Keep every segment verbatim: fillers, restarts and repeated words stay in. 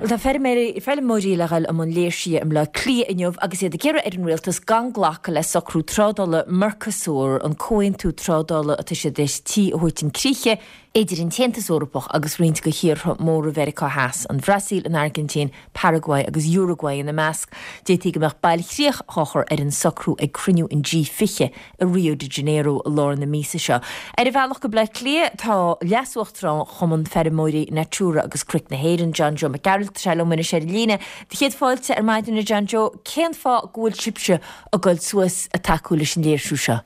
Tá fer mé fel móíleil am an léirsí am le clí inmh agus iad ggéire ar an réaltas ganglacha le sacrú trádála Mercosur an cóin tú trádála a sé déis tí óirtin críe éidir in tentas Orpach agus riint go hir mór Verica Haas an Brasil an Argentín, Paraguay agus Uruguay in na measc détí go meach bailchríoch chochar ar an sacrú ag cruniú in G fiche a Rio de Janeiro lá na mísa seo. Ar a bhealach go bleit lé tá leasúachtrán chum an fermóirí natúra agus cric na héan John Joe McGarrett se muna sé lína de chéad fáilte ar maidin na John Joe cén fá gúil sibse a goil suas a takeúla sin léirsú seo.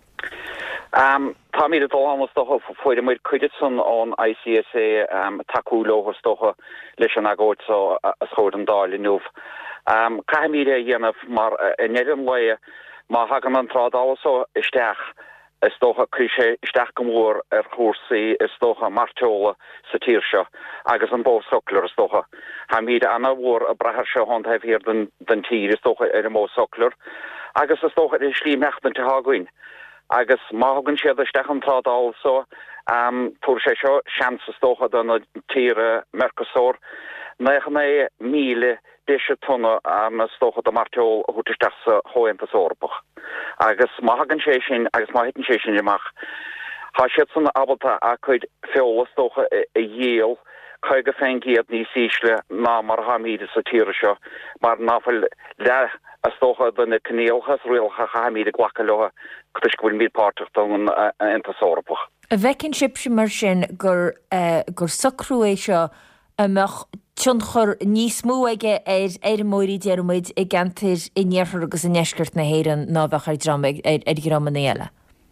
Um, Tá mí dá stocha foiide muid cuiidson an I C S A um, takeúlóhar stocha leis an agóid so a schód an dáil nuh. Um, Ca mí dhéanamh mar in éan le má hagan an trádála so isteach is stocha críise isteach go mór ar chósaí is stocha marteola sa tír seo agus an bó soclar is stocha. Ha míad anna bhór a brethir seo hon taobh hir den, den tír is stocha ar an mó soclar agus is stocha is slí meachtan te hágain. Agus mágan siad isteach an trádála so um, túair sé seo seans is stocha don na tíre Mercosur naich mé míle déise tunna am um, stocha do marteol a thuteach sa hóantas Orpach. Agus mágan sé sin agus máhitan sé sin amach. Tá siad san abalta a chuid feola stocha a dhéal chuig go féin giad ní sísle ná mar hamíide sa tíre seo mar náfuil le a stocha donna cnéalchas rialcha hamíide ghlacha leha chuis gohfuil míad páirteach don antas Orpach. A bhecinn sibse mar sin gur uh, gur sacrú é seo amach tunchur níos mú aige ar ar móirí dearmid i gantir i nnéarthar agus i neisgurt na héan ná bheachar dram ar gur am éile.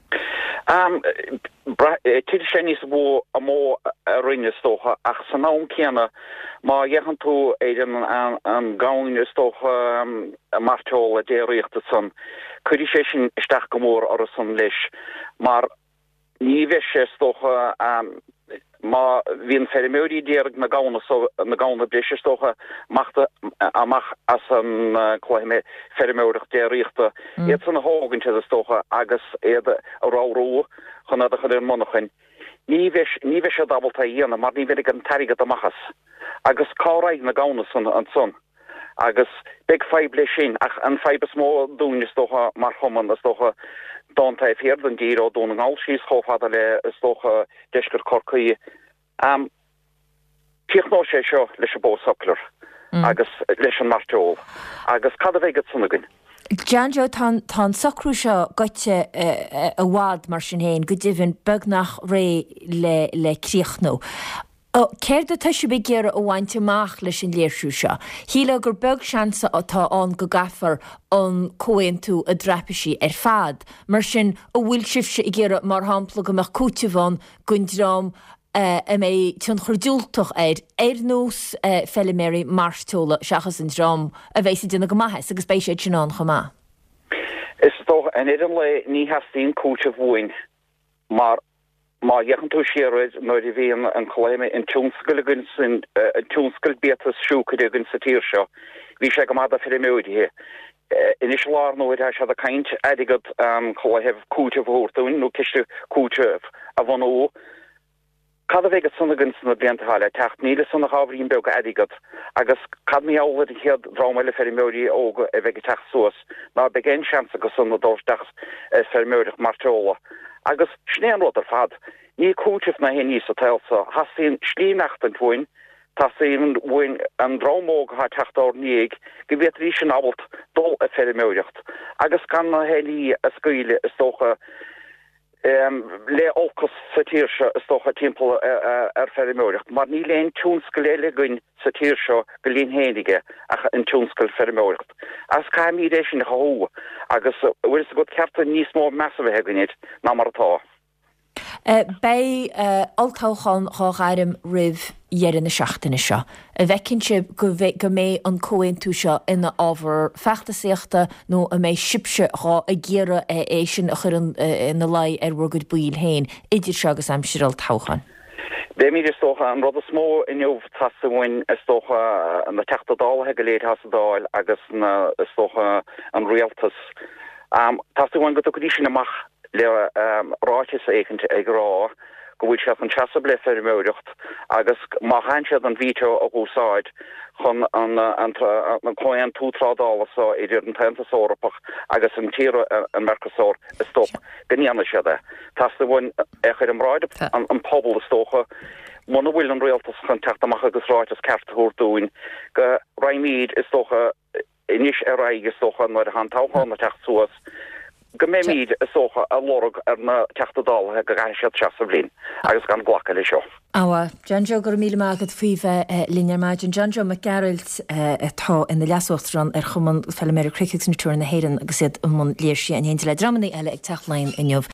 Um, Tiidir sé níos bó a mó a rinne stocha ach san nán céanna má dhéchan tú éidir an, an gáin stocha um, marteola déiríochta san chuidir sé sin isteach go mór ar san leis mar ní bheith sé stocha um, má hín fermóí déirg na gána so na gána bléise stocha machta amach as an uh, chláime fermóireach déiríochta mm. Iad san na hágann te stocha agus éad a ráró chun a chuir monachin. Ní bheith ní bheith sé dabalta dhéana mar ní bheith an tairigad amachas agus cáraig na gána san an son agus big feible sin ach an feibe smó dúne stocha mar choman a stocha don taibh hir den dír ó dún an álsís chofada le stocha deisgur corcaí. Um, Tíoch nó sé seo leis a bó soclar mm. agus leis an marteol agus cad a bheigad sunnagin. John Joe tá sacrú seo goite a bhád mar sin héin go dtíhann beagnach ré le le críochnó. Céir de tuisi be géar ó bhainte amach leis sin léirsú seo. Híle gur beg seansa atá an go gafar an cóin tú a drapaisi ar fad, mar sin ó bhfuil sibse i ggéire mar hampla go meach cútehán gundrám Uh, a mé tún churdúltoch éid ar nús uh, felliméri martóla seachas an drom a bhééis duna go maithe agus bééis sé sin an chomá. Is toch an idir le ní hastín cúte bhhain mar má dhéchan tú siarid nó i bhíon an chléime in túnscoilgunn sin an túnscoil beatas siúcadiginn sa tír seo bhí sé go máda fellimóidithe. Inis lár nó se a kaint adigad um, chléheh cúte bhórtún nó kiiste cúte a bhan ó. Cad a bheith sunnagan sanna blianta háile techt níle sanna hábhríon beg adigad agus cad mí áhad i chéad rámeile fermóí óga a bheith techt suas ná begin seansa go sanna dóteach fermóireach marteola agus snéan rud ar fad ní cútih na hé níos a teilsa hasíon slínecht an bhhain tá síon bhhain an rámóga ha techtá níag go bhéit rí sin ábalt dul a fermóireacht agus gan na helí a scuile is tócha Um, le olcos sa tír seo is tócha timppla uh, ar fermóireacht, mar ní léon túnscoil éile gúin sa tír seo go líon héinige ach an túnscoil fermóireacht. As cá mídéis sin hó agus bhfuil sa go ceartta níos mó measah heganid ná mar atá. Uh, Bei uh, altáchan chághairim rih dhéan na seachtainna seo. A bhecinn si go go mé an cóin tú seo ina ábhar feachtasaíochta nó a méid sibse rá a ggéire é sin a chur ina lei ar rugad buil héin, idir se agus am siral táchan. Bé mí is tócha an rud a smó inniuh tasa bhain is tócha an na teachtadálathe go léad hasadáil agus na is tócha an rialtas. Um, tasa bhain go do go dí sin amach le um, ráitis éigeinte ag rá go bhfuil se an teasa ble ar méireacht agus má hainsead an vídeo a gúsáid chun an an choan tútrádála sa idir an tenta sórapach agus an tíra an Mercosur is stop gníanana siada. Tás do bhain echir an ráide an pobl is tócha Mona bhfuil an réaltas chun teachtamach agus ráitas ceartúir dúin go raimíd is tócha inis ar raig is tócha nuair a hantáchan na techt suas go mé míad is tócha a lorg ar na teachtadálathe go gaisiad teasa blin agus gan ghlacha lei seo. Awa, Johnjo gur míle mágad fuive línear maidin Johnjo McGarrett tá in na leasúchtran ar chuman fel Mary Crickets na túr na héan agus iad an léir sé an héint le dramaní eile ag teachlein inniuh.